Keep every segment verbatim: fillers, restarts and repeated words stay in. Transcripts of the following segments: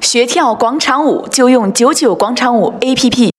学跳广场舞就用九九广场舞 A P P。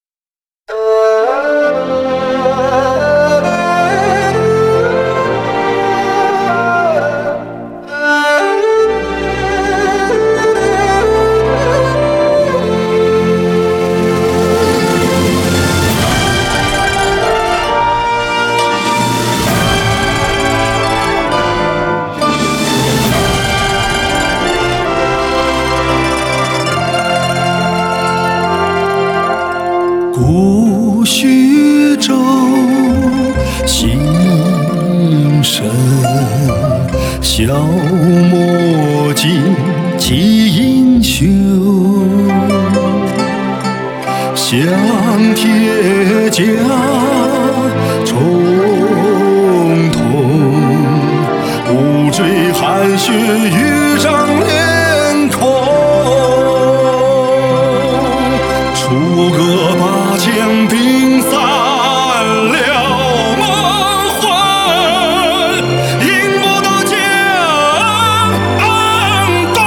顾须州心深，消磨尽几英雄。向铁甲重瞳，无坠汗血雨张脸孔。出个八千兵散了梦魂，迎不到江东。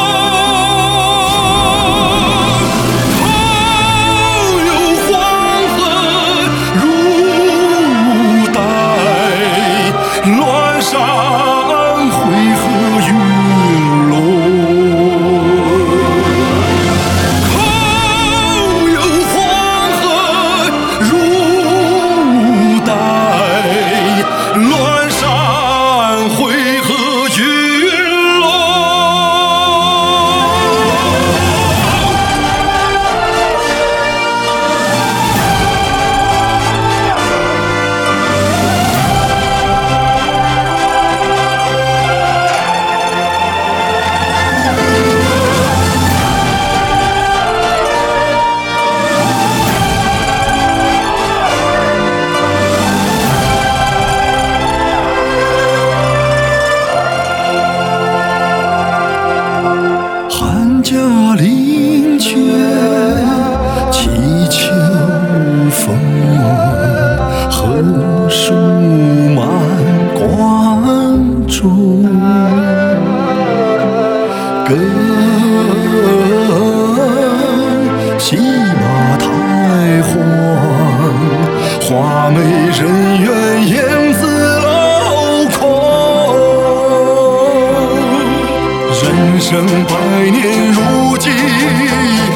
后有黄河如带，乱山会和云龙。乱山会和云龙。嘉陵泉，祈秋风，横竖满关中。更西马太皇，画眉人缘燕子镂空。人生百年如寄